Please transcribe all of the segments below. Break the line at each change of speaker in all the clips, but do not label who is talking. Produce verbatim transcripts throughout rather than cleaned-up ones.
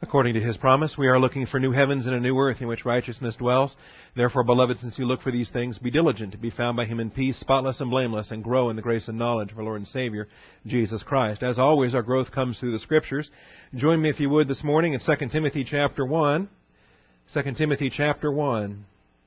According to His promise, we are looking for new heavens and a new earth in which righteousness dwells. Therefore, beloved, since you look for these things, be diligent to be found by Him in peace, spotless and blameless, and grow in the grace and knowledge of our Lord and Savior, Jesus Christ. As always, our growth comes through the Scriptures. Join me, if you would, this morning in Second Timothy chapter one. Second Timothy chapter one.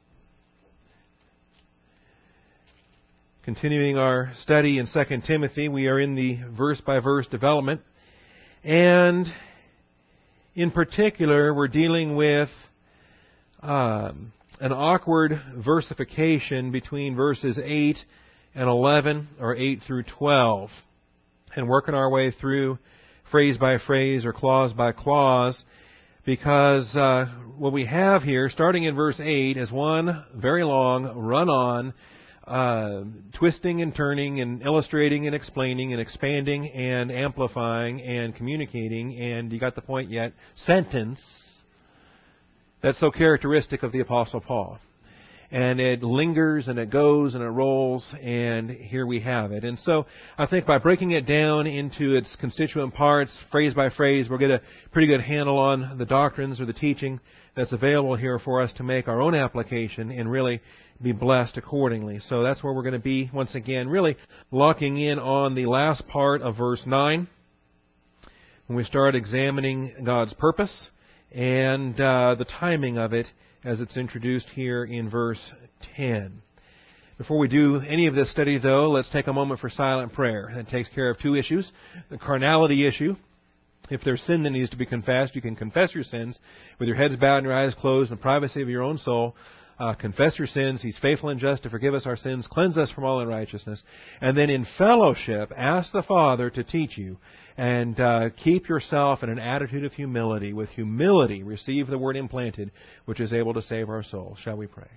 Continuing our study in Second Timothy, we are in the verse-by-verse development. And in particular, we're dealing with um, an awkward versification between verses eight and eleven, or eight through twelve, and working our way through phrase by phrase or clause by clause, because uh, what we have here, starting in verse eight, is one very long run-on, Uh, twisting and turning and illustrating and explaining and expanding and amplifying and communicating, and you got the point yet, sentence that's so characteristic of the Apostle Paul. And it lingers and it goes and it rolls, and here we have it. And so I think by breaking it down into its constituent parts, phrase by phrase, we'll get a pretty good handle on the doctrines or the teaching that's available here for us to make our own application and really be blessed accordingly. So that's where we're going to be, once again, really locking in on the last part of verse nine, when we start examining God's purpose and uh, the timing of it as it's introduced here in verse ten. Before we do any of this study, though, let's take a moment for silent prayer. That takes care of two issues. The carnality issue. If there's sin that needs to be confessed, you can confess your sins with your heads bowed and your eyes closed in the privacy of your own soul. Uh, confess your sins. He's faithful and just to forgive us our sins, cleanse us from all unrighteousness. And then in fellowship, ask the Father to teach you. And uh, keep yourself in an attitude of humility. With humility, receive the word implanted, which is able to save our soul. Shall we pray?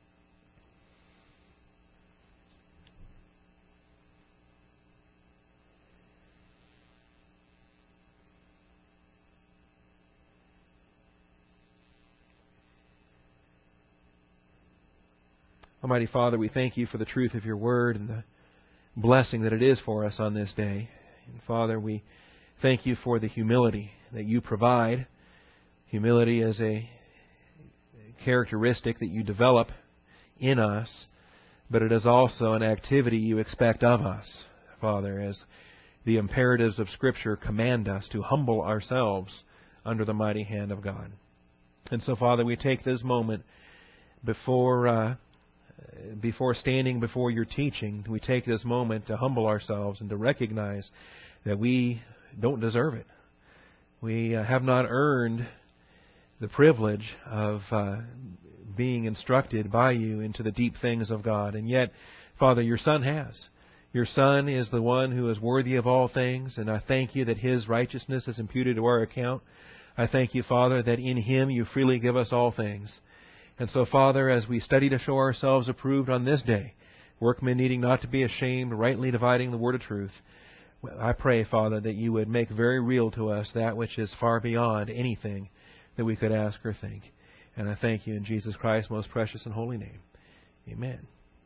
Almighty Father, we thank You for the truth of Your Word and the blessing that it is for us on this day. And Father, we thank You for the humility that You provide. Humility is a characteristic that You develop in us, but it is also an activity You expect of us, Father, as the imperatives of Scripture command us to humble ourselves under the mighty hand of God. And so, Father, we take this moment before uh, Before standing before Your teaching, we take this moment to humble ourselves and to recognize that we don't deserve it. We uh, have not earned the privilege of uh, being instructed by You into the deep things of God. And yet, Father, Your Son has. Your Son is the one who is worthy of all things, and I thank You that His righteousness is imputed to our account. I thank You, Father, that in Him You freely give us all things. And so, Father, as we study to show ourselves approved on this day, workmen needing not to be ashamed, rightly dividing the word of truth, I pray, Father, that You would make very real to us that which is far beyond anything that we could ask or think. And I thank You in Jesus Christ's most precious and holy name. Amen.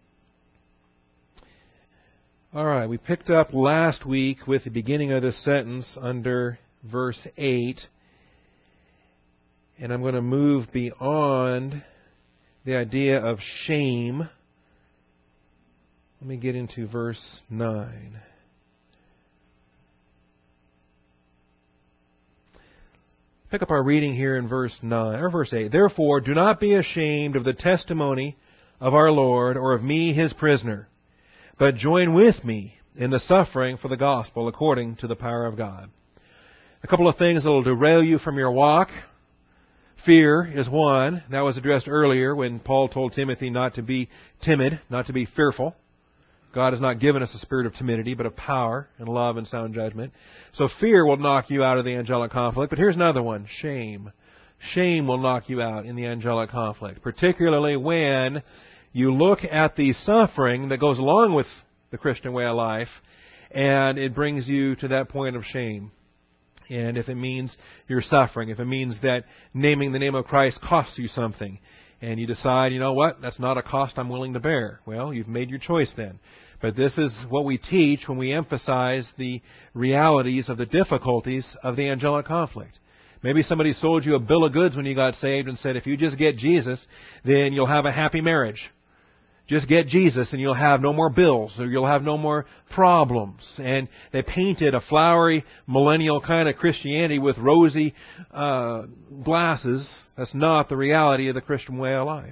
All right, we picked up last week with the beginning of this sentence under verse eight. And I'm going to move beyond the idea of shame. Let me get into verse nine. Pick up our reading here in verse nine, or verse eight. Therefore, do not be ashamed of the testimony of our Lord, or of me, His prisoner, but join with me in the suffering for the gospel according to the power of God. A couple of things that will derail you from your walk. Fear is one. That was addressed earlier when Paul told Timothy not to be timid, not to be fearful. God has not given us a spirit of timidity, but of power and love and sound judgment. So fear will knock you out of the angelic conflict. But here's another one, shame. Shame will knock you out in the angelic conflict, particularly when you look at the suffering that goes along with the Christian way of life, and it brings you to that point of shame. And if it means you're suffering, if it means that naming the name of Christ costs you something, and you decide, you know what, that's not a cost I'm willing to bear, well, you've made your choice then. But this is what we teach when we emphasize the realities of the difficulties of the angelic conflict. Maybe somebody sold you a bill of goods when you got saved and said, if you just get Jesus, then you'll have a happy marriage. Just get Jesus and you'll have no more bills, or you'll have no more problems. And they painted a flowery millennial kind of Christianity with rosy uh, glasses. That's not the reality of the Christian way of life.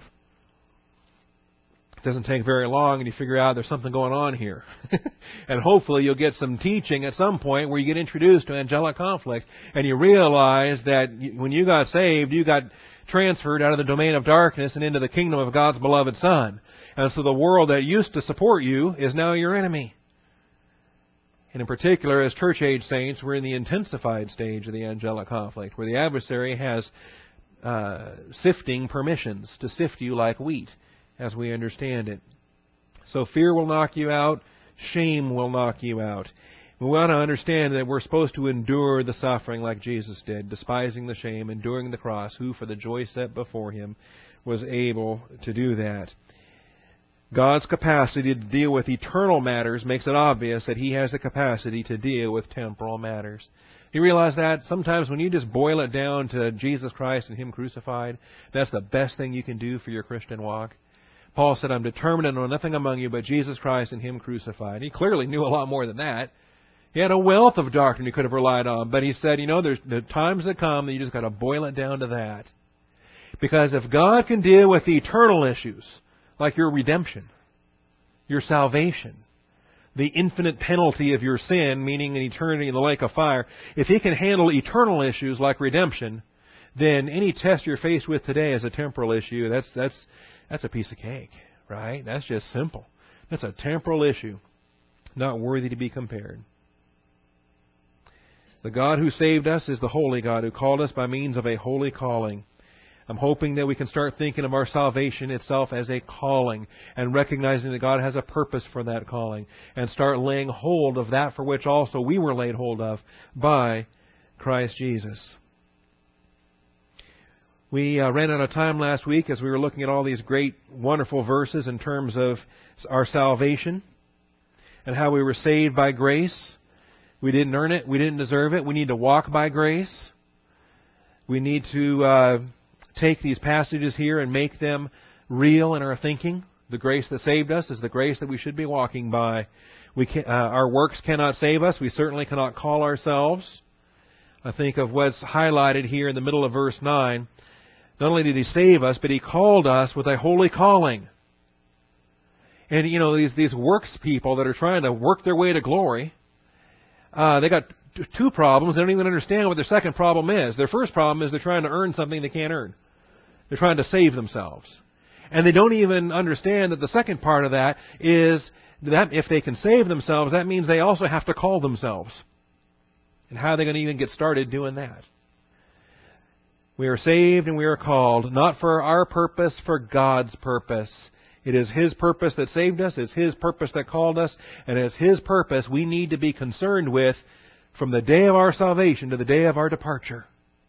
It doesn't take very long and you figure out there's something going on here. And hopefully you'll get some teaching at some point where you get introduced to angelic conflict and you realize that when you got saved, you got transferred out of the domain of darkness and into the kingdom of God's beloved Son. And so the world that used to support you is now your enemy. And in particular, as church age saints, we're in the intensified stage of the angelic conflict, where the adversary has uh, sifting permissions to sift you like wheat, as we understand it. So fear will knock you out. Shame will knock you out. We want to understand that we're supposed to endure the suffering like Jesus did, despising the shame, enduring the cross, who for the joy set before Him was able to do that. God's capacity to deal with eternal matters makes it obvious that He has the capacity to deal with temporal matters. You realize that? Sometimes when you just boil it down to Jesus Christ and Him crucified, that's the best thing you can do for your Christian walk. Paul said, I'm determined to know nothing among you but Jesus Christ and Him crucified. He clearly knew a lot more than that. He had a wealth of doctrine he could have relied on, but he said, you know, there's the times that come that you just got to boil it down to that. Because if God can deal with the eternal issues, like your redemption, your salvation, the infinite penalty of your sin, meaning an eternity in the lake of fire, if He can handle eternal issues like redemption, then any test you're faced with today is a temporal issue. That's that's that's a piece of cake, right? That's just simple. That's a temporal issue, not worthy to be compared. The God who saved us is the holy God who called us by means of a holy calling. I'm hoping that we can start thinking of our salvation itself as a calling and recognizing that God has a purpose for that calling and start laying hold of that for which also we were laid hold of by Christ Jesus. We uh, ran out of time last week as we were looking at all these great, wonderful verses in terms of our salvation and how we were saved by grace. We didn't earn it. We didn't deserve it. We need to walk by grace. We need to uh, take these passages here and make them real in our thinking. The grace that saved us is the grace that we should be walking by. We can, uh, our works cannot save us. We certainly cannot call ourselves. I think of what's highlighted here in the middle of verse nine. Not only did He save us, but He called us with a holy calling. And, you know, these, these works people that are trying to work their way to glory, uh, they got t- two problems. They don't even understand what their second problem is. Their first problem is they're trying to earn something they can't earn. They're trying to save themselves. And they don't even understand that the second part of that is that if they can save themselves, that means they also have to call themselves. And how are they going to even get started doing that? We are saved and we are called, not for our purpose, for God's purpose. It is His purpose that saved us. It's His purpose that called us. And it's His purpose we need to be concerned with from the day of our salvation to the day of our departure.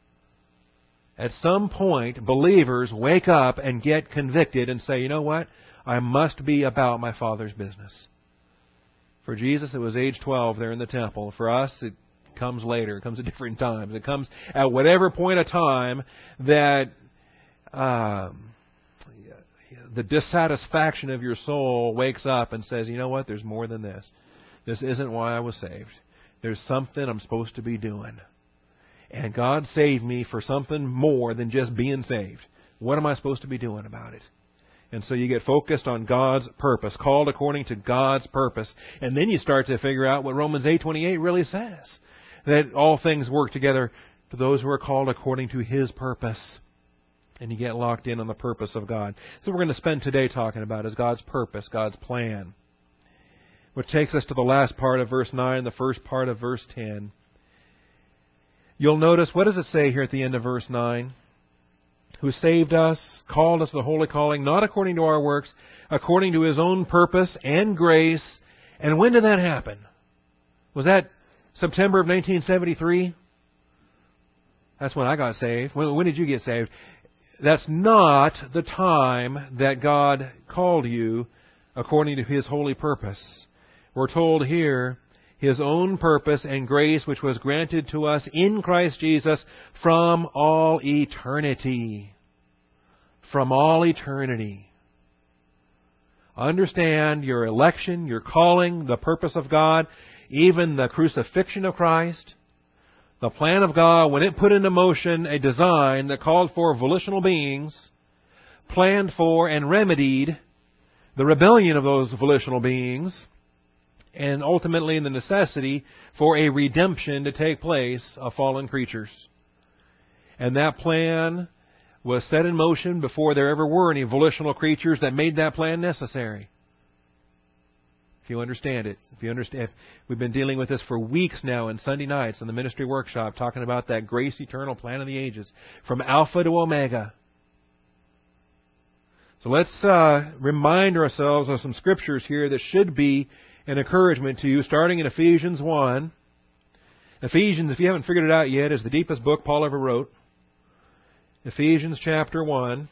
At some point, believers wake up and get convicted and say, you know what? I must be about my Father's business. For Jesus, it was age twelve there in the temple. For us, it comes later. It comes at different times. It comes at whatever point of time that um, the dissatisfaction of your soul wakes up and says, you know what? There's more than this. This isn't why I was saved. There's something I'm supposed to be doing. And God saved me for something more than just being saved. What am I supposed to be doing about it? And so you get focused on God's purpose, called according to God's purpose. And then you start to figure out what Romans eight twenty-eight really says. That all things work together to those who are called according to His purpose. And you get locked in on the purpose of God. So we're going to spend today talking about is God's purpose, God's plan. Which takes us to the last part of verse nine, the first part of verse ten. You'll notice, what does it say here at the end of verse nine? Who saved us, called us to the holy calling, not according to our works, according to His own purpose and grace. And when did that happen? Was that September of nineteen seventy-three? That's when I got saved. When, when did you get saved? That's not the time that God called you according to His holy purpose. We're told here His own purpose and grace which was granted to us in Christ Jesus from all eternity. From all eternity. Understand your election, your calling, the purpose of God, even the crucifixion of Christ. The plan of God, when it put into motion a design that called for volitional beings, planned for and remedied the rebellion of those volitional beings, and ultimately the necessity for a redemption to take place of fallen creatures. And that plan was set in motion before there ever were any volitional creatures that made that plan necessary. If you understand it, if you understand, we've been dealing with this for weeks now in Sunday nights in the ministry workshop, talking about that grace eternal plan of the ages, from Alpha to Omega. So let's uh, remind ourselves of some scriptures here that should be an encouragement to you, starting in Ephesians one. Ephesians, if you haven't figured it out yet, is the deepest book Paul ever wrote. Ephesians chapter one.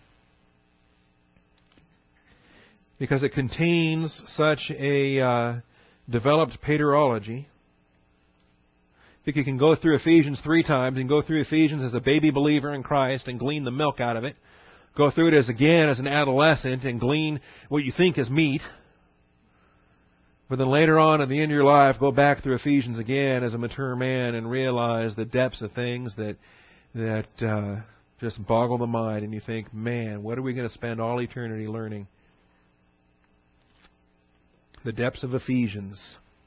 Because it contains such a uh, developed paterology. I think you can go through Ephesians three times. You can go through Ephesians as a baby believer in Christ and glean the milk out of it. Go through it as again as an adolescent and glean what you think is meat. But then later on at the end of your life, go back through Ephesians again as a mature man and realize the depths of things that that uh, just boggle the mind. And you think, man, what are we going to spend all eternity learning? The depths of Ephesians.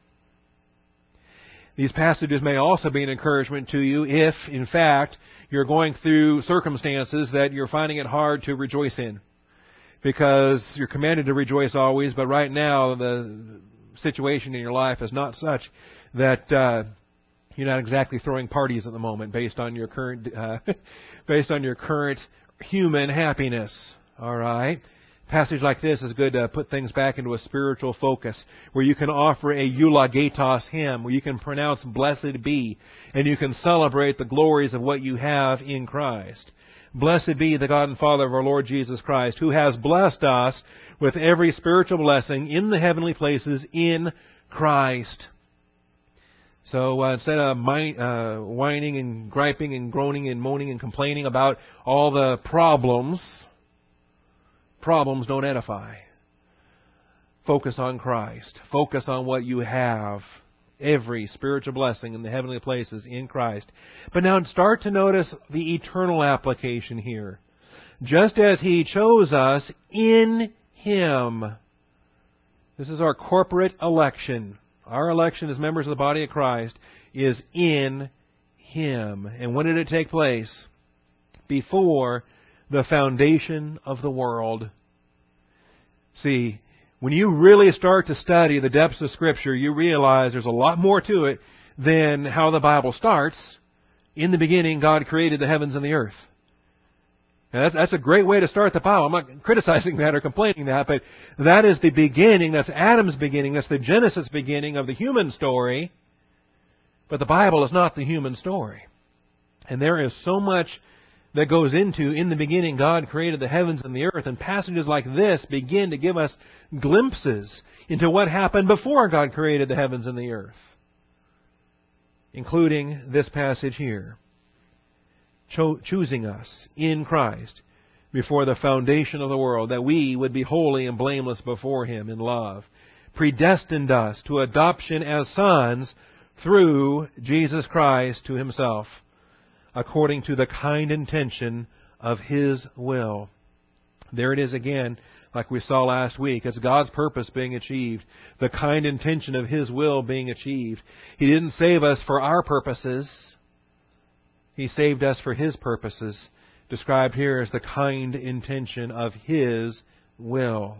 These passages may also be an encouragement to you if, in fact, you're going through circumstances that you're finding it hard to rejoice in. Because you're commanded to rejoice always, but right now the situation in your life is not such that uh, you're not exactly throwing parties at the moment based on your current uh, based on your current human happiness. All right? Passage like this is good to put things back into a spiritual focus, where you can offer a eulogatos hymn, where you can pronounce blessed be, and you can celebrate the glories of what you have in Christ. Blessed be the God and Father of our Lord Jesus Christ, who has blessed us with every spiritual blessing in the heavenly places in Christ. So uh, instead of mi- uh, whining and griping and groaning and moaning and complaining about all the problems, Problems don't edify. Focus on Christ. Focus on what you have. Every spiritual blessing in the heavenly places in Christ. But now start to notice the eternal application here. Just as He chose us in Him. This is our corporate election. Our election as members of the body of Christ is in Him. And when did it take place? Before the foundation of the world. See, when you really start to study the depths of Scripture, you realize there's a lot more to it than how the Bible starts. In the beginning, God created the heavens and the earth. And that's, that's a great way to start the Bible. I'm not criticizing that or complaining that, but that is the beginning. That's Adam's beginning. That's the Genesis beginning of the human story. But the Bible is not the human story. And there is so much that goes into, in the beginning, God created the heavens and the earth. And passages like this begin to give us glimpses into what happened before God created the heavens and the earth. Including this passage here. Cho- choosing us in Christ before the foundation of the world, that we would be holy and blameless before Him in love. Predestined us to adoption as sons through Jesus Christ to Himself, according to the kind intention of His will. There it is again, like we saw last week. It's God's purpose being achieved. The kind intention of His will being achieved. He didn't save us for our purposes. He saved us for His purposes, described here as the kind intention of His will.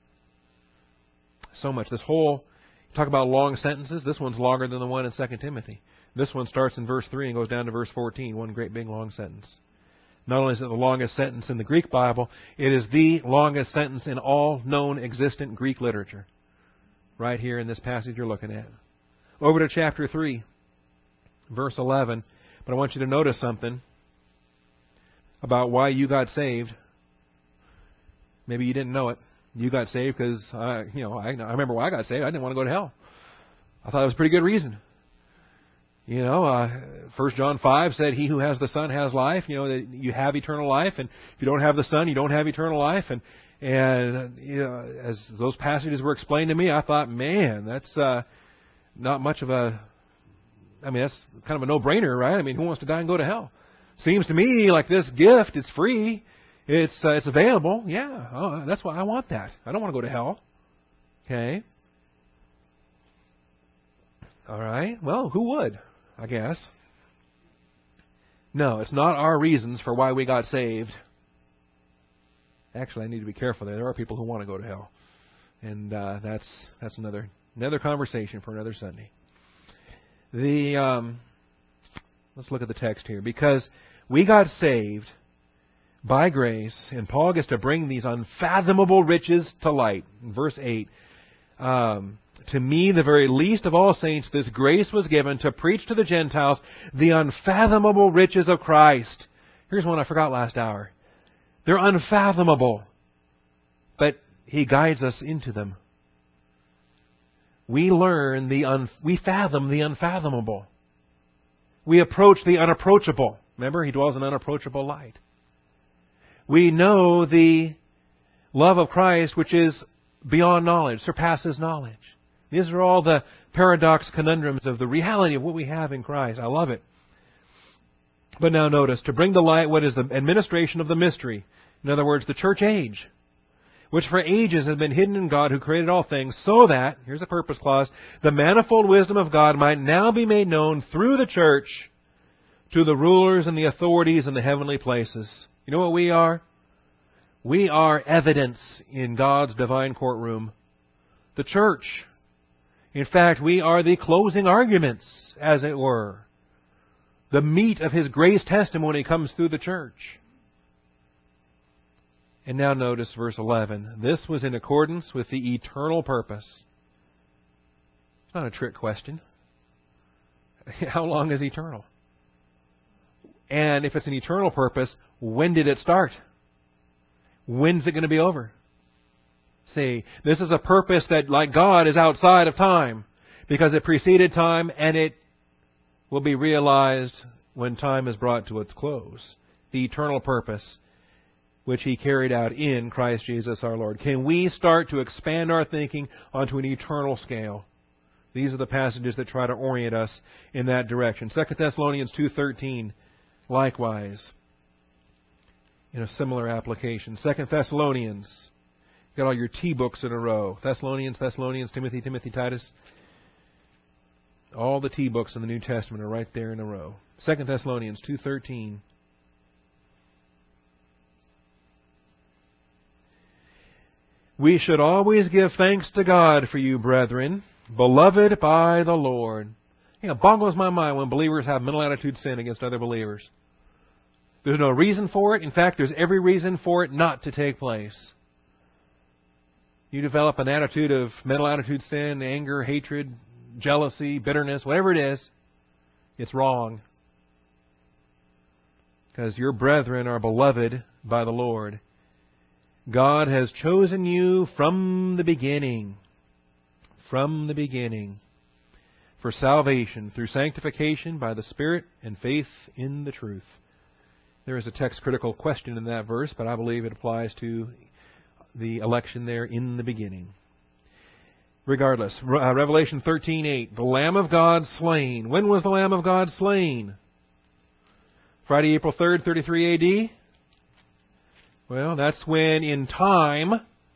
So much. This whole, talk about long sentences, this one's longer than the one in Second Timothy. This one starts in verse three and goes down to verse fourteen. One great big long sentence. Not only is it the longest sentence in the Greek Bible, it is the longest sentence in all known existent Greek literature. Right here in this passage you're looking at. Over to chapter three, verse eleven. But I want you to notice something about why you got saved. Maybe you didn't know it. You got saved because, uh, you know, I, I remember why I got saved. I didn't want to go to hell. I thought it was a pretty good reason. You know, uh, First John five said, he who has the Son has life. You know, that you have eternal life. And if you don't have the Son, you don't have eternal life. And, and you know, as those passages were explained to me, I thought, man, that's uh, not much of a... I mean, that's kind of a no-brainer, right? I mean, who wants to die and go to hell? Seems to me like this gift, it's free. It's uh, it's available. Yeah, oh, that's why I want that. I don't want to go to hell. Okay. All right. Well, who would? I guess. No, it's not our reasons for why we got saved. Actually, I need to be careful there. There are people who want to go to hell, and uh, that's that's another another conversation for another Sunday. The um, let's look at the text here, because we got saved by grace, and Paul gets to bring these unfathomable riches to light. In verse eight, um, to me, the very least of all saints, this grace was given to preach to the Gentiles the unfathomable riches of Christ. Here's one I forgot last hour. They're unfathomable, but He guides us into them. We learn the un, we fathom the unfathomable. We approach the unapproachable. Remember, He dwells in unapproachable light. We know the love of Christ, which is beyond knowledge, surpasses knowledge. These are all the paradox conundrums of the reality of what we have in Christ. I love it. But now notice, to bring to light what is the administration of the mystery. In other words, the church age, which for ages has been hidden in God who created all things, so that, here's a purpose clause, the manifold wisdom of God might now be made known through the church to the rulers and the authorities in the heavenly places. You know what we are? We are evidence in God's divine courtroom. The church. In fact, we are the closing arguments, as it were. The meat of His grace testimony comes through the church. And now notice verse eleven. This was in accordance with the eternal purpose. It's not a trick question. How long is eternal? And if it's an eternal purpose, when did it start? When's it going to be over? See, this is a purpose that, like God, is outside of time, because it preceded time, and it will be realized when time is brought to its close. The eternal purpose which He carried out in Christ Jesus our Lord. Can we start to expand our thinking onto an eternal scale? These are the passages that try to orient us in that direction. Second Thessalonians two thirteen, likewise, in a similar application. Second Thessalonians, you've got all your T books in a row. Thessalonians, Thessalonians, Timothy, Timothy, Titus. All the T books in the New Testament are right there in a row. Second Thessalonians two thirteen. We should always give thanks to God for you, brethren, beloved by the Lord. You know, it boggles my mind when believers have mental attitude sin against other believers. There's no reason for it. In fact, there's every reason for it not to take place. You develop an attitude of mental attitude sin, anger, hatred, jealousy, bitterness, whatever it is, it's wrong. Because your brethren are beloved by the Lord. God has chosen you from the beginning, from the beginning, for salvation through sanctification by the Spirit and faith in the truth. There is a text-critical question in that verse, but I believe it applies to the election there in the beginning. Regardless, uh, Revelation thirteen eight, the Lamb of God slain. When was the Lamb of God slain? Friday, April third, thirty-three A D? Well, that's when in time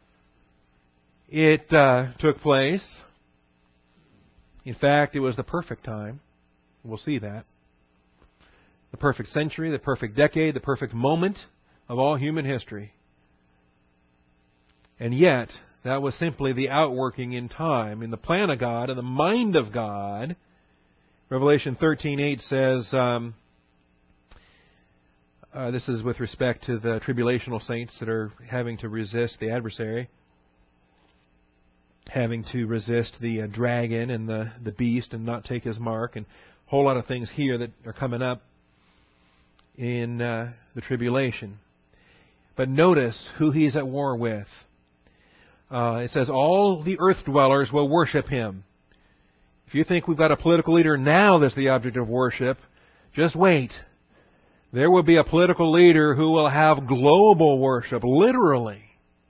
it uh, took place. In fact, it was the perfect time. We'll see that. The perfect century, the perfect decade, the perfect moment of all human history. And yet, that was simply the outworking in time, in the plan of God, in the mind of God. Revelation thirteen eight says, um, uh, this is with respect to the tribulational saints that are having to resist the adversary, having to resist the uh, dragon and the, the beast and not take his mark, and a whole lot of things here that are coming up in uh, the tribulation. But notice who he's at war with. Uh, it says, all the earth dwellers will worship him. If you think we've got a political leader now that's the object of worship, just wait. There will be a political leader who will have global worship, literally.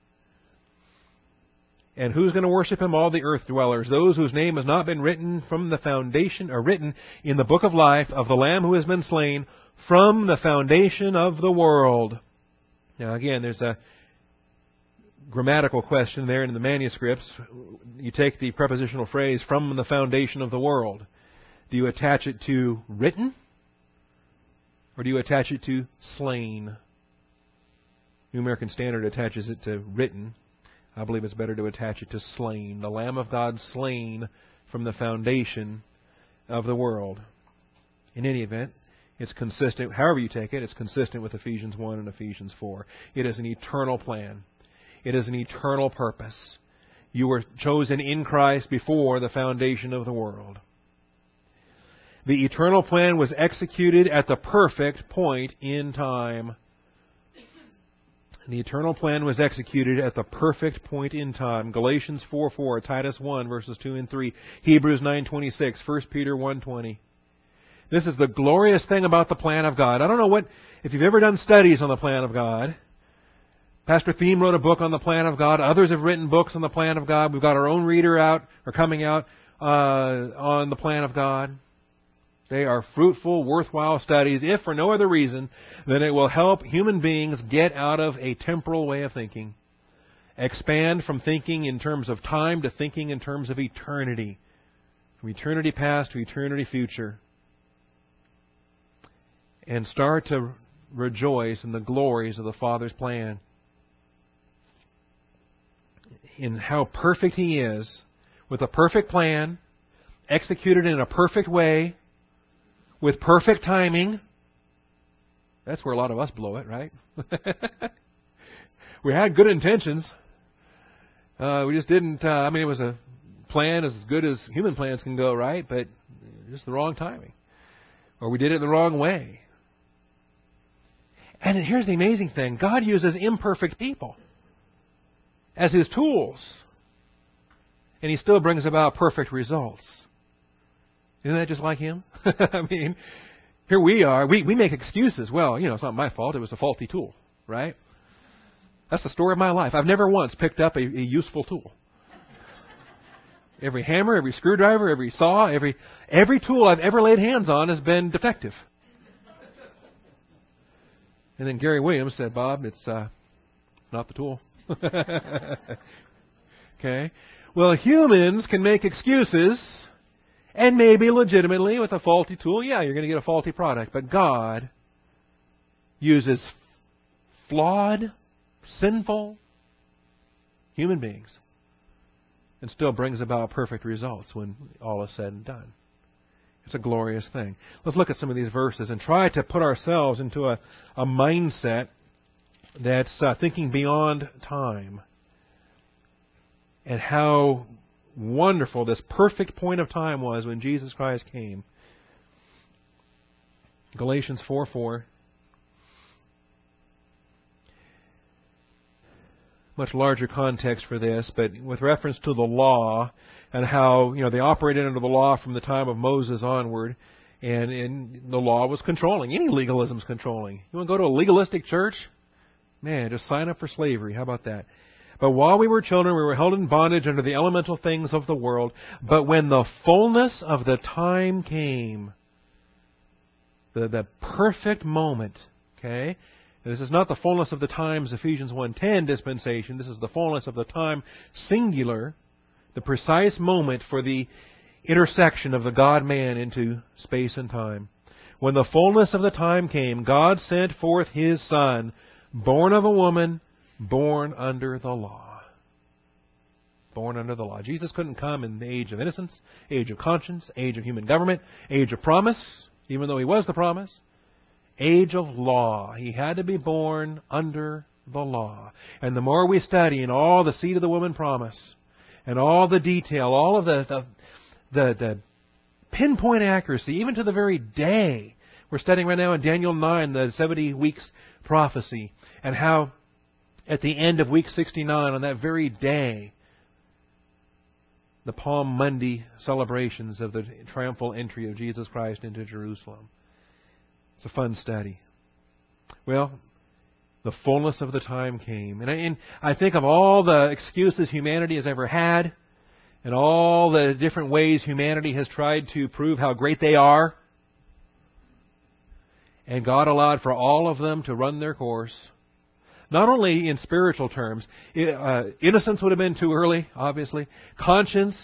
And who's going to worship him? All the earth dwellers, those whose name has not been written from the foundation, or written in the book of life of the Lamb who has been slain from the foundation of the world. Now again, there's a grammatical question there in the manuscripts. You take the prepositional phrase, from the foundation of the world. Do you attach it to written? Or do you attach it to slain? New American Standard attaches it to written. I believe it's better to attach it to slain. The Lamb of God slain from the foundation of the world. In any event, it's consistent, however you take it, it's consistent with Ephesians one and Ephesians four. It is an eternal plan. It is an eternal purpose. You were chosen in Christ before the foundation of the world. The eternal plan was executed at the perfect point in time. The eternal plan was executed at the perfect point in time. Galatians four four, Titus one, verses two and three, Hebrews nine twenty-six, First Peter one twenty. This is the glorious thing about the plan of God. I don't know what, if you've ever done studies on the plan of God. Pastor Thiem wrote a book on the plan of God. Others have written books on the plan of God. We've got our own reader out, or coming out, uh, on the plan of God. They are fruitful, worthwhile studies, if for no other reason than it will help human beings get out of a temporal way of thinking. Expand from thinking in terms of time to thinking in terms of eternity. From eternity past to eternity future. And start to rejoice in the glories of the Father's plan. In how perfect He is, with a perfect plan, executed in a perfect way, with perfect timing. That's where a lot of us blow it, right? We had good intentions. Uh, we just didn't, uh, I mean, it was a plan as good as human plans can go, right? But just the wrong timing. Or we did it the wrong way. And here's the amazing thing. God uses imperfect people as His tools. And He still brings about perfect results. Isn't that just like Him? I mean, here we are. We, we make excuses. Well, you know, it's not my fault. It was a faulty tool, right? That's the story of my life. I've never once picked up a, a useful tool. Every hammer, every screwdriver, every saw, every every tool I've ever laid hands on has been defective. And then Gary Williams said, Bob, it's uh, not the tool. Okay? Well, humans can make excuses. And maybe legitimately with a faulty tool, yeah, you're going to get a faulty product. But God uses flawed, sinful human beings and still brings about perfect results when all is said and done. It's a glorious thing. Let's look at some of these verses and try to put ourselves into a, a mindset that's uh, thinking beyond time. And how wonderful this perfect point of time was when Jesus Christ came. Galatians four four. Much larger context for this, but with reference to the law and how, you know, they operated under the law from the time of Moses onward, and, and the law was controlling. Any legalism is controlling. You want to go to a legalistic church? Man, just sign up for slavery. How about that? But while we were children, we were held in bondage under the elemental things of the world. But when the fullness of the time came, the, the perfect moment, okay? This is not the fullness of the times, Ephesians one ten dispensation. This is the fullness of the time, singular, the precise moment for the intersection of the God-man into space and time. When the fullness of the time came, God sent forth His Son, born of a woman, born under the law. Born under the law. Jesus couldn't come in the age of innocence, age of conscience, age of human government, age of promise, even though He was the promise. Age of law. He had to be born under the law. And the more we study in all the seed of the woman promise, and all the detail, all of the, the, the, the pinpoint accuracy, even to the very day. We're studying right now in Daniel nine, the seventy weeks prophecy, and how at the end of week sixty-nine, on that very day, the Palm Monday celebrations of the triumphal entry of Jesus Christ into Jerusalem. It's a fun study. Well, the fullness of the time came. And I, and I think of all the excuses humanity has ever had, and all the different ways humanity has tried to prove how great they are. And God allowed for all of them to run their course. Not only in spiritual terms. Uh, innocence would have been too early, obviously. Conscience.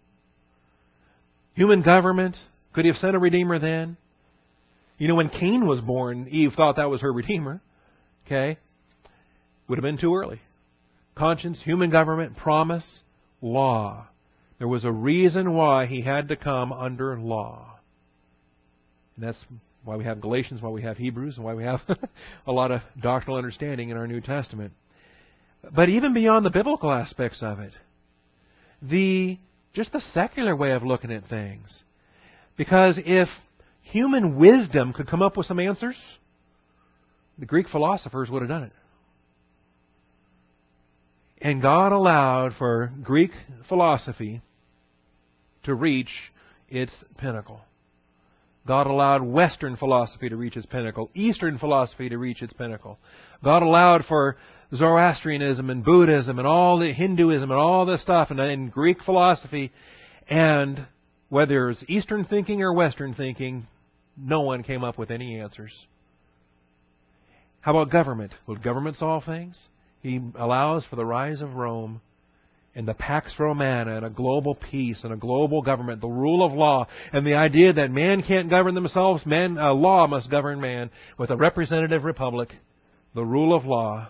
Human government. Could He have sent a Redeemer then? You know, when Cain was born, Eve thought that was her Redeemer. Okay? Would have been too early. Conscience, human government, promise, law. There was a reason why He had to come under law. And that's why we have Galatians, why we have Hebrews, and why we have a lot of doctrinal understanding in our New Testament. But even beyond the biblical aspects of it, the just the secular way of looking at things. Because if human wisdom could come up with some answers, the Greek philosophers would have done it. And God allowed for Greek philosophy to reach its pinnacle. God allowed Western philosophy to reach its pinnacle, Eastern philosophy to reach its pinnacle. God allowed for Zoroastrianism and Buddhism and all the Hinduism and all this stuff and, and Greek philosophy. And whether it's Eastern thinking or Western thinking, no one came up with any answers. How about government? Will government solve things? He allows for the rise of Rome and the Pax Romana and a global peace and a global government, the rule of law, and the idea that man can't govern themselves, man, uh, law must govern man with a representative republic, the rule of law.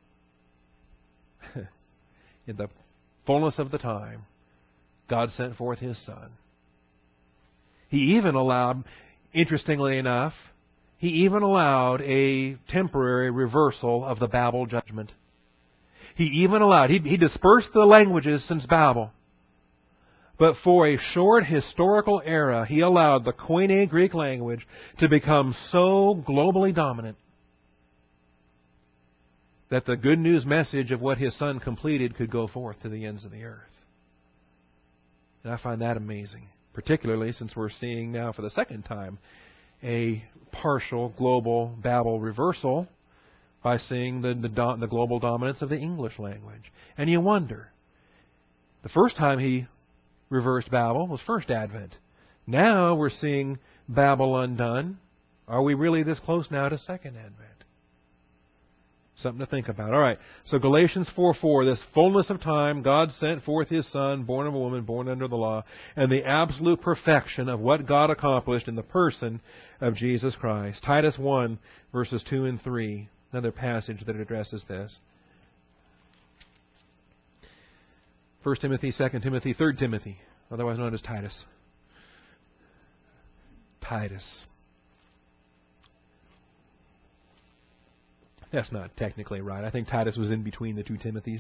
In the fullness of the time, God sent forth His Son. He even allowed, interestingly enough, He even allowed a temporary reversal of the Babel judgment. He even allowed, he, he dispersed the languages since Babel. But for a short historical era, He allowed the Koine Greek language to become so globally dominant that the good news message of what His Son completed could go forth to the ends of the earth. And I find that amazing, particularly since we're seeing now for the second time a partial global Babel reversal by seeing the, the, do, the global dominance of the English language. And you wonder, the first time He reversed Babel was First Advent. Now we're seeing Babel undone. Are we really this close now to Second Advent? Something to think about. All right, so Galatians four four, this fullness of time, God sent forth His Son, born of a woman, born under the law, and the absolute perfection of what God accomplished in the person of Jesus Christ. Titus one, verses two and three, another passage that addresses this. First Timothy, Second Timothy, Third Timothy, otherwise known as Titus. Titus. That's not technically right. I think Titus was in between the two Timothys.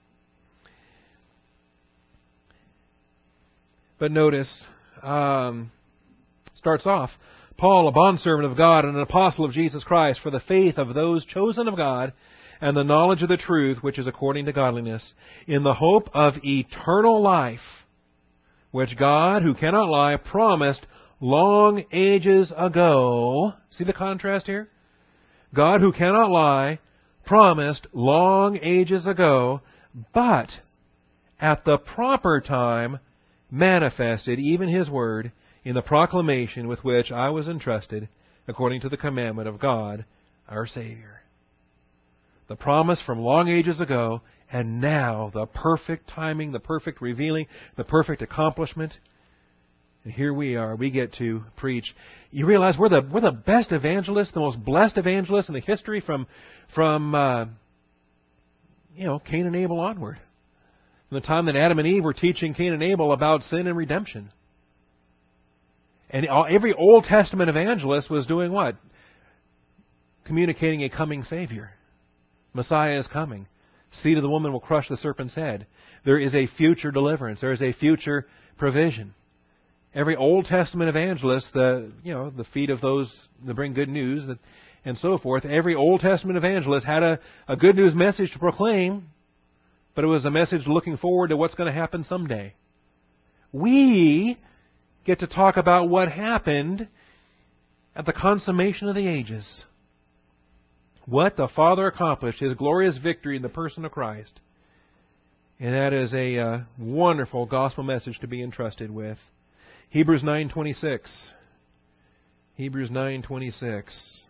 But notice, um, starts off, Paul, a bondservant of God and an apostle of Jesus Christ, for the faith of those chosen of God and the knowledge of the truth, which is according to godliness, in the hope of eternal life, which God, who cannot lie, promised long ages ago. See the contrast here? God, who cannot lie, promised long ages ago, but at the proper time manifested even His word in the proclamation with which I was entrusted, according to the commandment of God, our Savior. The promise from long ages ago, and now the perfect timing, the perfect revealing, the perfect accomplishment. And here we are. We get to preach. You realize we're the we're the best evangelists, the most blessed evangelists in the history from from uh, you know Cain and Abel onward. From the time that Adam and Eve were teaching Cain and Abel about sin and redemption. And every Old Testament evangelist was doing what? Communicating a coming Savior. Messiah is coming. Seed of the woman will crush the serpent's head. There is a future deliverance. There is a future provision. Every Old Testament evangelist, the you know the feet of those that bring good news, that, and so forth. Every Old Testament evangelist had a, a good news message to proclaim, but it was a message looking forward to what's going to happen someday. We get to talk about what happened at the consummation of the ages. What the Father accomplished, His glorious victory in the person of Christ. And that is a uh, wonderful gospel message to be entrusted with. Hebrews nine twenty-six. Hebrews nine twenty-six.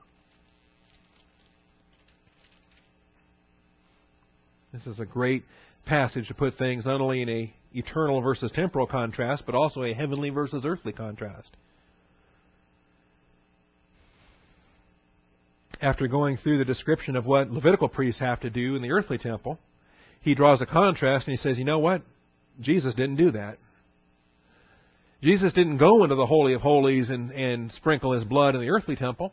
This is a great passage to put things not only in a eternal versus temporal contrast, but also a heavenly versus earthly contrast. After going through the description of what Levitical priests have to do in the earthly temple, he draws a contrast and he says, you know what? Jesus didn't do that. Jesus didn't go into the Holy of Holies and, and sprinkle His blood in the earthly temple.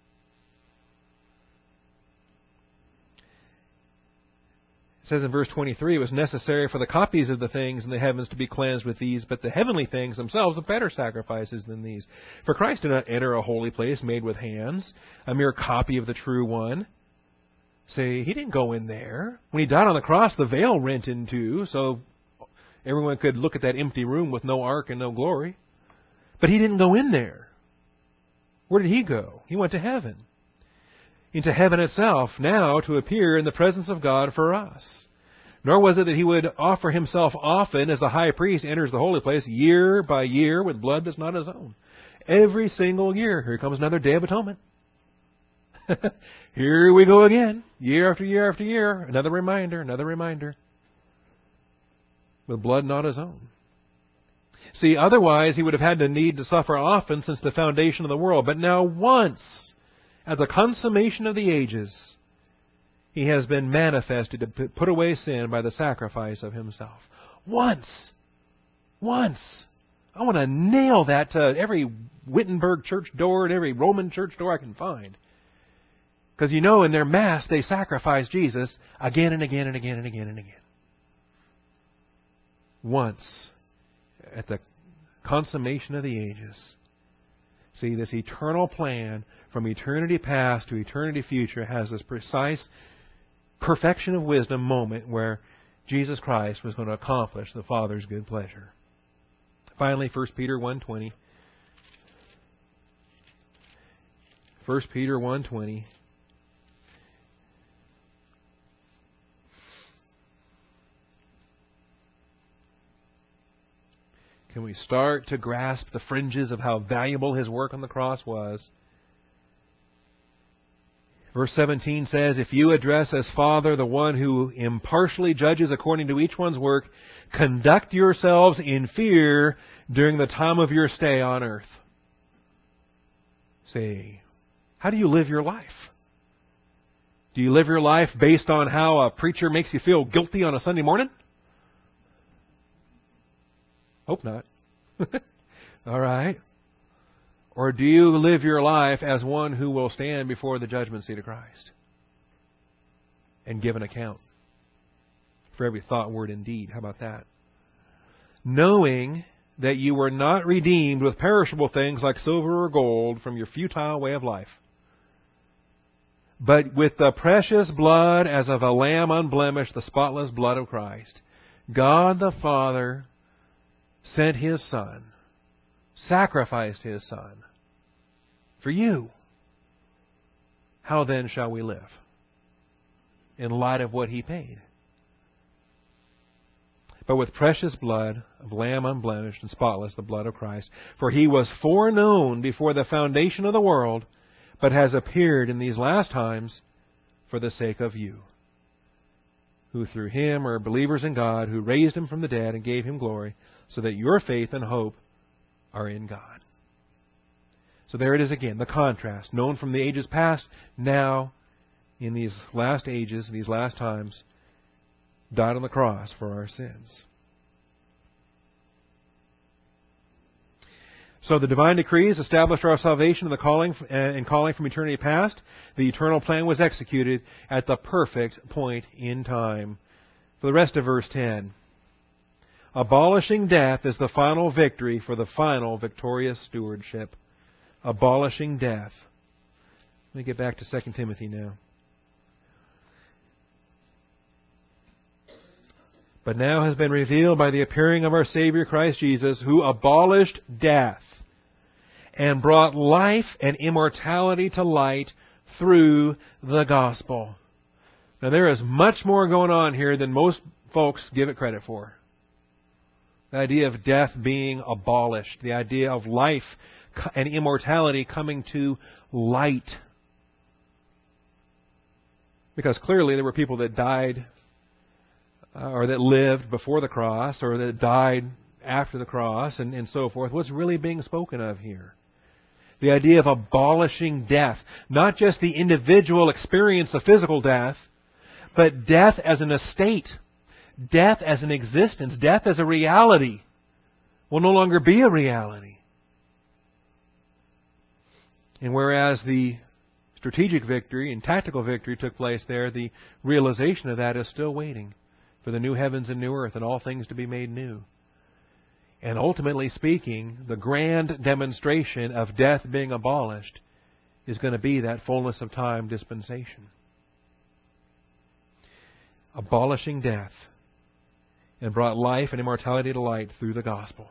It says in verse twenty-three, it was necessary for the copies of the things in the heavens to be cleansed with these, but the heavenly things themselves are better sacrifices than these. For Christ did not enter a holy place made with hands, a mere copy of the true one. Say, He didn't go in there. When He died on the cross, the veil rent in two, so everyone could look at that empty room with no ark and no glory. But He didn't go in there. Where did He go? He went to heaven. Into heaven itself, now to appear in the presence of God for us. Nor was it that He would offer Himself often as the high priest enters the holy place year by year with blood that's not His own. Every single year, here comes another Day of Atonement. Here we go again, year after year after year, another reminder, another reminder. With blood not His own. See, otherwise He would have had to need to suffer often since the foundation of the world. But now once, at the consummation of the ages, He has been manifested to put away sin by the sacrifice of Himself. Once. Once. I want to nail that to every Wittenberg church door and every Roman church door I can find. Because you know in their Mass they sacrifice Jesus again and again and again and again and again. Once. At the consummation of the ages. See, this eternal plan from eternity past to eternity future has this precise perfection of wisdom moment where Jesus Christ was going to accomplish the Father's good pleasure. Finally, First Peter one twenty. First Peter one twenty. Can we start to grasp the fringes of how valuable His work on the cross was? Verse seventeen says, if you address as Father the one who impartially judges according to each one's work, conduct yourselves in fear during the time of your stay on earth. Say, how do you live your life? Do you live your life based on how a preacher makes you feel guilty on a Sunday morning? Hope not. All right. Or do you live your life as one who will stand before the judgment seat of Christ and give an account for every thought, word, and deed? How about that? Knowing that you were not redeemed with perishable things like silver or gold from your futile way of life, but with the precious blood as of a lamb unblemished, the spotless blood of Christ. God the Father sent His Son, sacrificed His Son for you. How then shall we live in light of what He paid? But with precious blood of lamb unblemished and spotless, the blood of Christ. For He was foreknown before the foundation of the world, but has appeared in these last times for the sake of you, who through Him are believers in God, who raised Him from the dead and gave Him glory, so that your faith and hope are in God. So there it is again, the contrast, known from the ages past, now in these last ages, these last times, died on the cross for our sins. So the divine decrees established our salvation and the calling and calling from eternity past. The eternal plan was executed at the perfect point in time. For the rest of verse ten. Abolishing death is the final victory for the final victorious stewardship. Abolishing death. Let me get back to Second Timothy now. but now has been revealed by the appearing of our Savior Christ Jesus, who abolished death and brought life and immortality to light through the gospel. Now there is much more going on here than most folks give it credit for. The idea of death being abolished, the idea of life and immortality coming to light. Because clearly there were people that died uh, or that lived before the cross or that died after the cross and, and so forth. What's really being spoken of here? The idea of abolishing death. Not just the individual experience of physical death, but death as an estate. Death as an existence. Death as a reality will no longer be a reality. And whereas the strategic victory and tactical victory took place there, the realization of that is still waiting for the new heavens and new earth and all things to be made new. And ultimately speaking, the grand demonstration of death being abolished is going to be that fullness of time dispensation. Abolishing death and brought life and immortality to light through the gospel.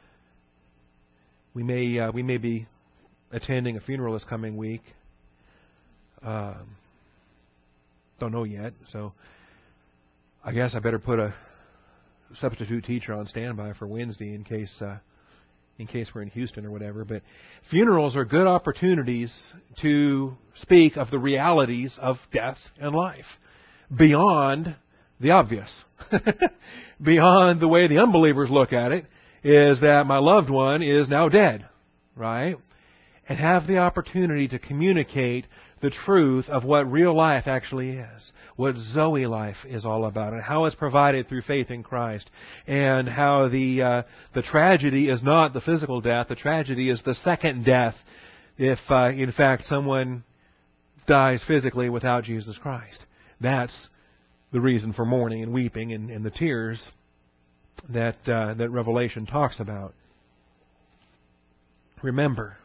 We may uh, we may be attending a funeral this coming week. Um, don't know yet, so I guess I better put a substitute teacher on standby for Wednesday in case uh, in case we're in Houston or whatever. But funerals are good opportunities to speak of the realities of death and life beyond the obvious. Beyond the way the unbelievers look at it is that my loved one is now dead, right? And have the opportunity to communicate the truth of what real life actually is, what Zoe life is all about, and how it's provided through faith in Christ, and how the uh, the tragedy is not the physical death, the tragedy is the second death if, uh, in fact, someone dies physically without Jesus Christ. That's the reason for mourning and weeping and, and the tears that uh, that Revelation talks about. Remember,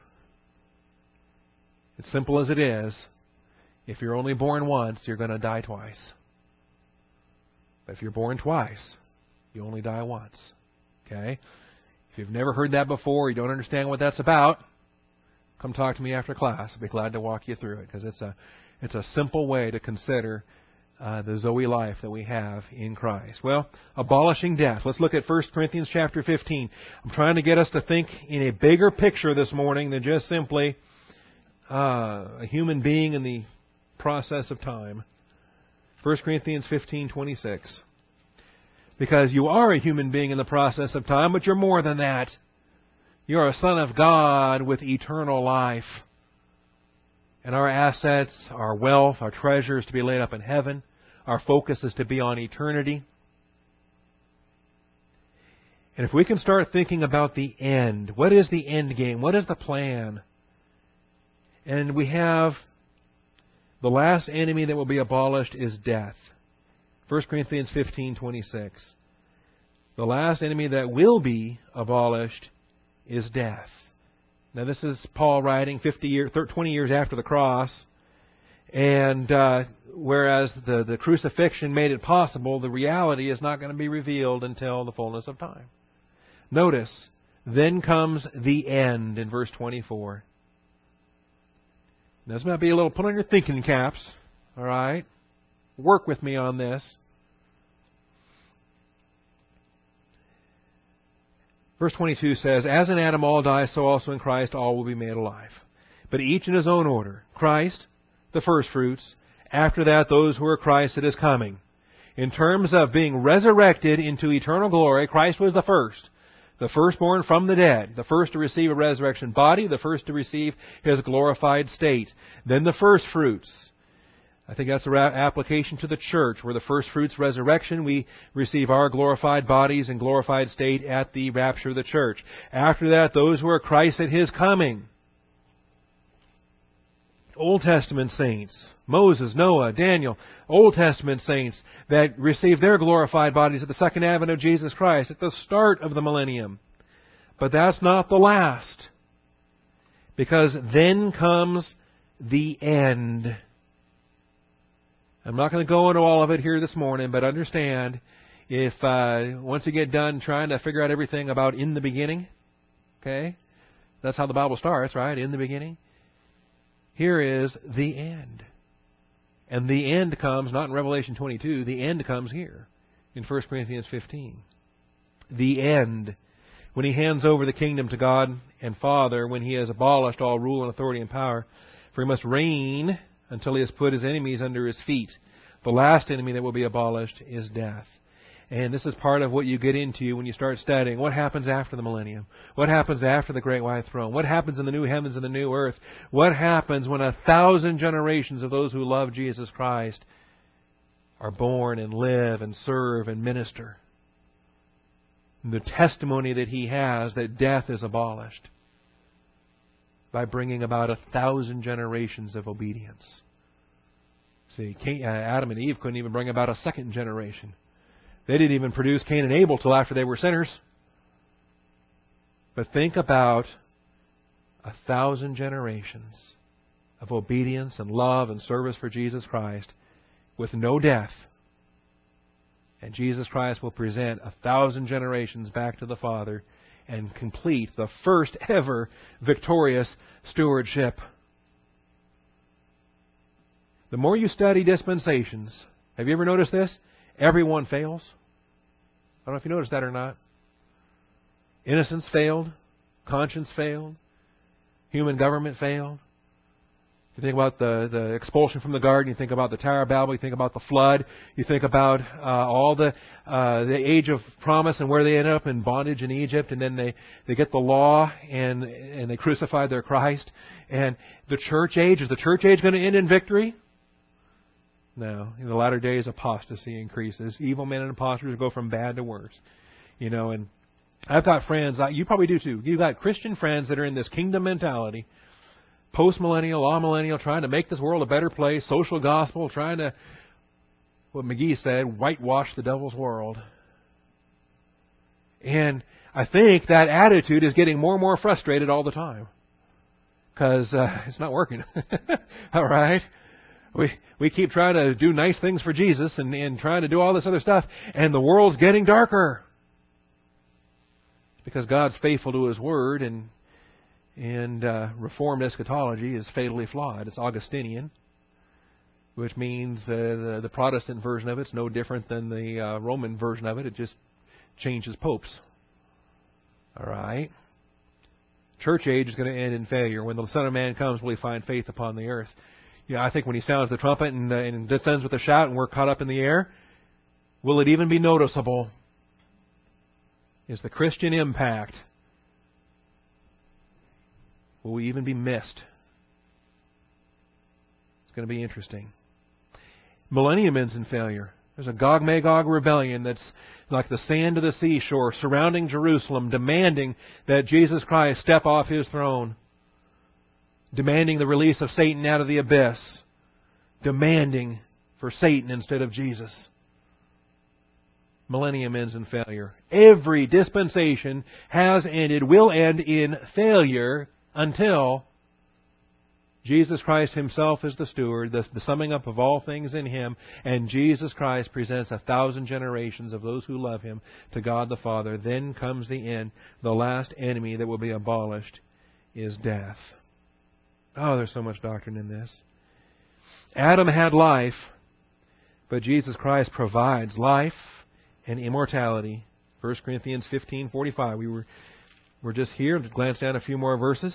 as simple as it is, if you're only born once, you're going to die twice. But if you're born twice, you only die once. Okay? If you've never heard that before, you don't understand what that's about, come talk to me after class. I'll be glad to walk you through it, because it's a it's a simple way to consider uh, the Zoe life that we have in Christ. Well, abolishing death. Let's look at First Corinthians chapter fifteen. I'm trying to get us to think in a bigger picture this morning than just simply Uh, a human being in the process of time. First Corinthians fifteen twenty-six. Because you are a human being in the process of time, but you're more than that. You are a son of God with eternal life. And our assets, our wealth, our treasures to be laid up in heaven. Our focus is to be on eternity. And if we can start thinking about the end, what is the end game? What is the plan? And we have the last enemy that will be abolished is death. First Corinthians fifteen twenty-six. The last enemy that will be abolished is death. Now this is Paul writing fifty years, twenty years after the cross. And uh, whereas the, the crucifixion made it possible, the reality is not going to be revealed until the fullness of time. Notice, then comes the end in verse twenty-four. This might be a little, put on your thinking caps, all right? Work with me on this. Verse twenty-two says, as in Adam all die, so also in Christ all will be made alive. But each in his own order. Christ, the first fruits. After that, those who are Christ that is coming. In terms of being resurrected into eternal glory, Christ was the first. The firstborn from the dead, the first to receive a resurrection body, the first to receive His glorified state. Then the first fruits. I think that's an application to the church, where the first fruits resurrection, we receive our glorified bodies and glorified state at the rapture of the church. After that, those who are Christ at His coming. Old Testament saints, Moses, Noah, Daniel, Old Testament saints that received their glorified bodies at the second advent of Jesus Christ, at the start of the millennium. But that's not the last. Because then comes the end. I'm not going to go into all of it here this morning, but understand, if uh, once you get done trying to figure out everything about in the beginning, okay, that's how the Bible starts, right? In the beginning. Here is the end. And the end comes not in Revelation twenty-two. The end comes here in First Corinthians fifteen. The end. When He hands over the kingdom to God and Father, when He has abolished all rule and authority and power, for He must reign until He has put His enemies under His feet. The last enemy that will be abolished is death. And this is part of what you get into when you start studying. What happens after the millennium? What happens after the great white throne? What happens in the new heavens and the new earth? What happens when a thousand generations of those who love Jesus Christ are born and live and serve and minister? And the testimony that He has that death is abolished by bringing about a thousand generations of obedience. See, Adam and Eve couldn't even bring about a second generation. They didn't even produce Cain and Abel till after they were sinners. But think about a thousand generations of obedience and love and service for Jesus Christ with no death. And Jesus Christ will present a thousand generations back to the Father and complete the first ever victorious stewardship. The more you study dispensations, have you ever noticed this? Everyone fails. I don't know if you noticed that or not. Innocence failed. Conscience failed. Human government failed. You think about the, the expulsion from the garden. You think about the Tower of Babel. You think about the flood. You think about uh, all the uh, the age of promise and where they end up in bondage in Egypt. And then they, they get the law and and they crucified their Christ. And the church age, is the church age going to end in victory? No. In the latter days, apostasy increases. Evil men and impostors go from bad to worse. You know, and I've got friends, you probably do too. You've got Christian friends that are in this kingdom mentality, post-millennial, all-millennial, trying to make this world a better place, social gospel, trying to, what McGee said, whitewash the devil's world. And I think that attitude is getting more and more frustrated all the time. Because uh, it's not working. All right? We we keep trying to do nice things for Jesus and, and trying to do all this other stuff, and the world's getting darker. Because God's faithful to His Word, and and uh, Reformed eschatology is fatally flawed. It's Augustinian, which means uh, the, the Protestant version of it's no different than the uh, Roman version of it. It just changes popes. All right? Church age is going to end in failure. When the Son of Man comes, will He find faith upon the earth? Yeah, I think when He sounds the trumpet and, uh, and descends with a shout and we're caught up in the air, will it even be noticeable? Is the Christian impact, will we even be missed? It's going to be interesting. Millennium ends in failure. There's a Gog-Magog rebellion that's like the sand of the seashore surrounding Jerusalem, demanding that Jesus Christ step off His throne, demanding the release of Satan out of the abyss, demanding for Satan instead of Jesus. Millennium ends in failure. Every dispensation has ended, will end in failure until Jesus Christ Himself is the steward, the, the summing up of all things in Him, and Jesus Christ presents a thousand generations of those who love Him to God the Father. Then comes the end. The last enemy that will be abolished is death. Oh, there's so much doctrine in this. Adam had life, but Jesus Christ provides life and immortality. First Corinthians fifteen forty-five. We were we're just here to glance down a few more verses.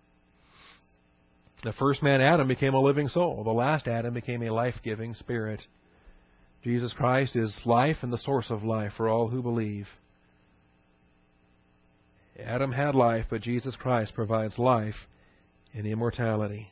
The first man, Adam, became a living soul. The last Adam became a life-giving spirit. Jesus Christ is life and the source of life for all who believe. Adam had life, but Jesus Christ provides life and immortality.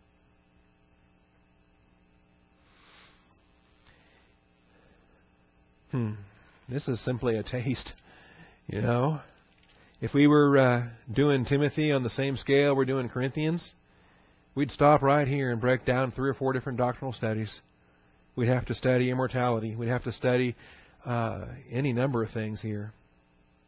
Hmm. This is simply a taste, you know. If we were uh, doing Timothy on the same scale we're doing Corinthians, we'd stop right here and break down three or four different doctrinal studies. We'd have to study immortality. We'd have to study uh, any number of things here.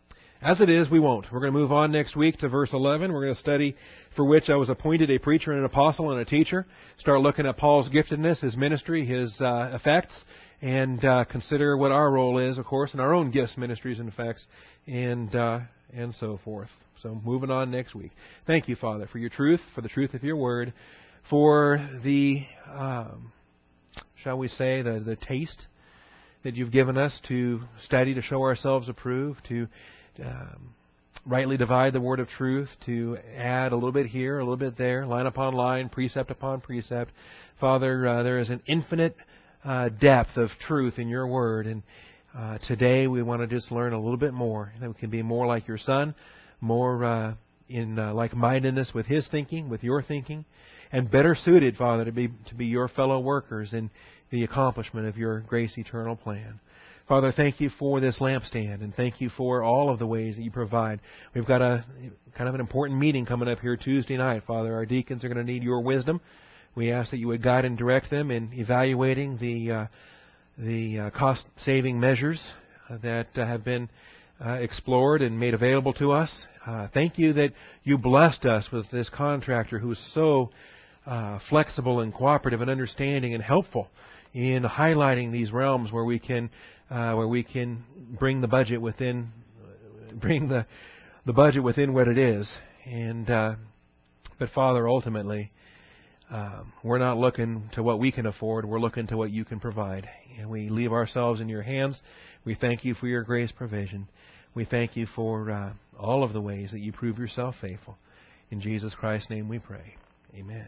As it is, we won't. We're going to move on next week to verse eleven. We're going to study for which I was appointed a preacher and an apostle and a teacher. Start looking at Paul's giftedness, his ministry, his uh, effects, and uh, consider what our role is, of course, in our own gifts, ministries, and effects, and uh, and so forth. So moving on next week. Thank you, Father, for your truth, for the truth of your word, for the, um, shall we say, the, the taste that you've given us to study, to show ourselves approved, to um, rightly divide the word of truth, to add a little bit here, a little bit there, line upon line, precept upon precept. Father, uh, there is an infinite uh, depth of truth in your word, and uh, today we want to just learn a little bit more, that we can be more like your Son, more uh, in uh, like-mindedness with His thinking, with your thinking, and better suited, Father, to be to be your fellow workers in the accomplishment of your grace eternal plan. Father, thank you for this lampstand, and thank you for all of the ways that you provide. We've got a kind of an important meeting coming up here Tuesday night, Father. Our deacons are going to need your wisdom. We ask that you would guide and direct them in evaluating the uh, the uh, cost-saving measures that uh, have been uh, explored and made available to us. Uh, thank you that you blessed us with this contractor who is so uh, flexible and cooperative and understanding and helpful in highlighting these realms where we can uh, where we can bring the budget within bring the the budget within what it is. And uh, but Father, ultimately, um, we're not looking to what we can afford. We're looking to what you can provide. And we leave ourselves in your hands. We thank you for your grace provision. We thank you for uh, all of the ways that you prove yourself faithful. In Jesus Christ's name we pray. Amen.